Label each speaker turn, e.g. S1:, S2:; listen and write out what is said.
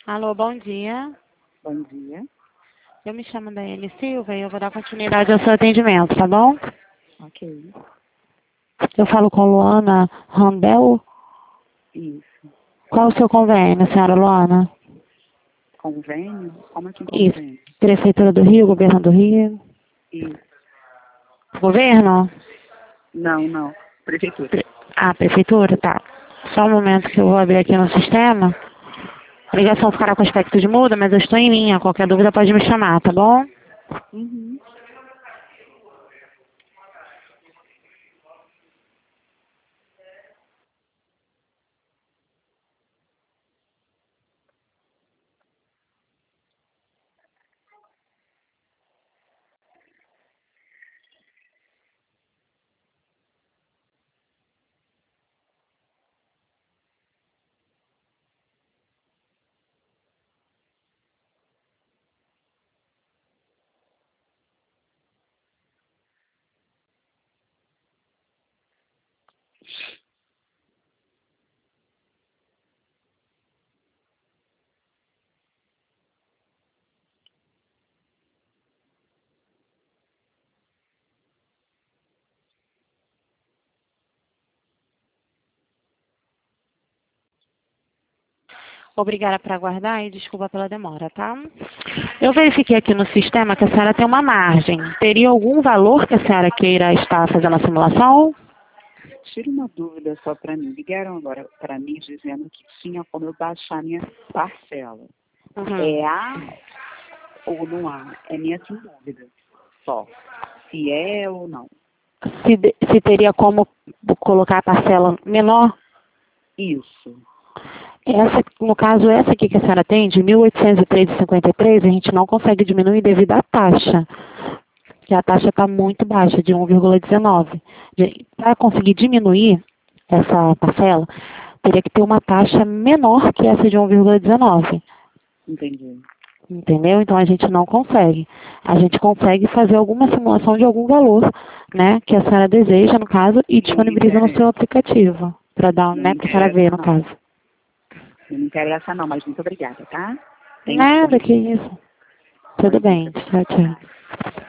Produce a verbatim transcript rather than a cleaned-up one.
S1: Alô, bom dia.
S2: Bom dia.
S1: Eu me chamo Daiane Silva e eu vou dar continuidade ao seu atendimento, tá bom?
S2: Ok.
S1: Eu falo com Luana Randel.
S2: Isso.
S1: Qual o seu convênio, senhora Luana?
S2: Convênio? Como assim
S1: Isso.
S2: convênio?
S1: Prefeitura do Rio, Governo do Rio.
S2: Isso.
S1: Governo?
S2: Não, não. Prefeitura.
S1: Pre- Ah, prefeitura? Tá. Só um momento que eu vou abrir aqui no sistema. A ligação ficará com aspecto de muda, mas eu estou em linha. Qualquer dúvida pode me chamar, tá bom?
S2: Uhum.
S1: Obrigada por aguardar e desculpa pela demora, tá? Eu verifiquei aqui no sistema que a senhora tem uma margem. Teria algum valor que a senhora queira estar fazendo a simulação?
S2: Tira uma dúvida só para mim. Ligaram agora para mim dizendo que tinha como eu baixar minha parcela.
S1: Uhum.
S2: É A ou não há? É minha assim, dúvida. Só. Se é ou não.
S1: Se, de- se teria como colocar a parcela menor?
S2: Isso.
S1: Essa, no caso, essa aqui que a senhora tem, de mil oitocentos e três vírgula cinquenta e três, a gente não consegue diminuir devido à taxa. Que a taxa está muito baixa, de um vírgula dezenove. Para conseguir diminuir essa parcela, teria que ter uma taxa menor que essa de um vírgula dezenove.
S2: Entendi.
S1: Entendeu? Então a gente não consegue. A gente consegue fazer alguma simulação de algum valor, né, que a senhora deseja, no caso, e
S2: Não me
S1: disponibiliza no seu
S2: interessa.
S1: aplicativo, para dar,
S2: Não
S1: né,
S2: me
S1: para a senhora ver,
S2: interessa,
S1: no
S2: não.
S1: caso.
S2: Não me interessa, não, mas muito obrigada, tá? Tenha um bom
S1: Nada, que
S2: dia.
S1: isso.
S2: Bom
S1: Tudo
S2: dia
S1: bem.
S2: para você.
S1: Tchau, tchau.